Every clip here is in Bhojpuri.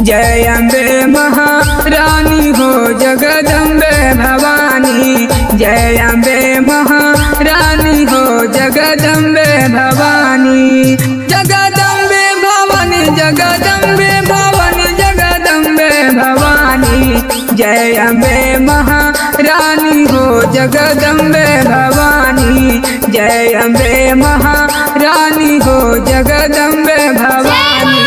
जय अम्बे महारानी हो जगदम्बे भवानी। जय अम्बे महारानी हो जगदम्बे भवानी। जगदम्बे भवानी जगदम्बे भवानी जगदम्बे भवानी। जय अम्बे महारानी हो जगदम्बे भवानी। जय अम्बे महारानी हो जगदम्बे भवानी।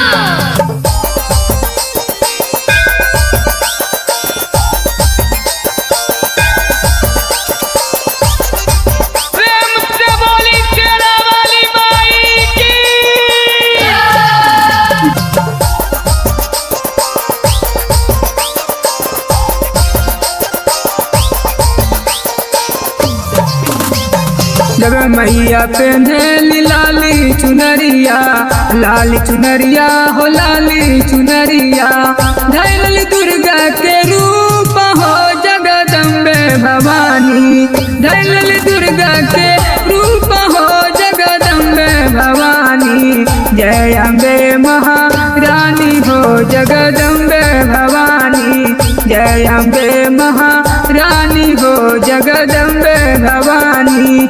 जब मैया पेंधेली लाली चुनरिया, लाली चुनरिया हो लाली चुनरिया। धैलली दुर्गा के रूप हो जगदम्बे भवानी। धैलली दुर्गा के रूप हो जगदम्बे भवानी। जय अम्बे महारानी हो जगदम्बे भवानी। जय अम्बे महारानी हो जगदम्बे भवानी।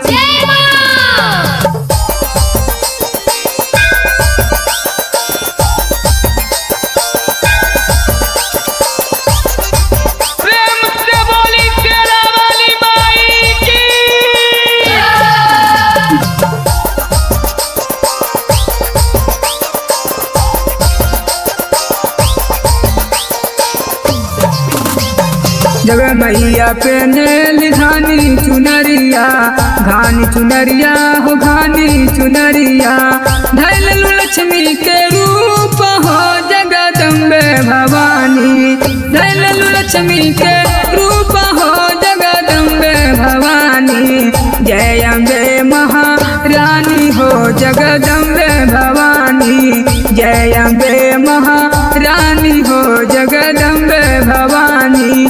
जब मैया पेंधेली घानी चुनरिया, घानी चुनरिया हो घानी चुनरिया। धैललु लक्ष्मी के रूप हो जगदम्बे भवानी। धैललु लक्ष्मी के रूप हो जगदम्बे भवानी। जय अम्बे महारानी हो जगदम्बे भवानी। जय अम्बे महारानी हो जगदम्बे भवानी।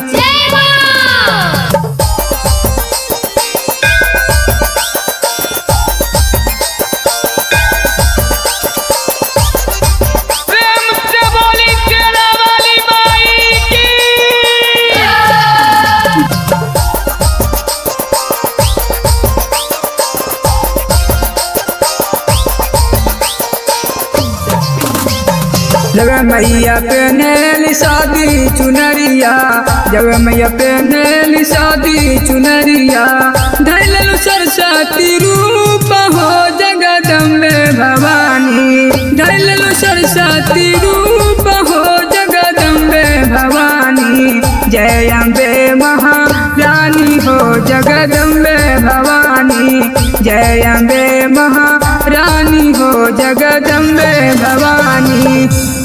जब मैया पेंधेली शादी चुनरिया, जब मैया पेंधेली शादी चुनरिया। धैललु सरस्वती रूप हो जगदम्बे भवानी। धैललु सरस्वती रूप हो जगदम्बे भवानी। जय अम्बे महारानी हो जगदम्बे भवानी। जय अम्बे महारानी हो जगदम्बे भवानी।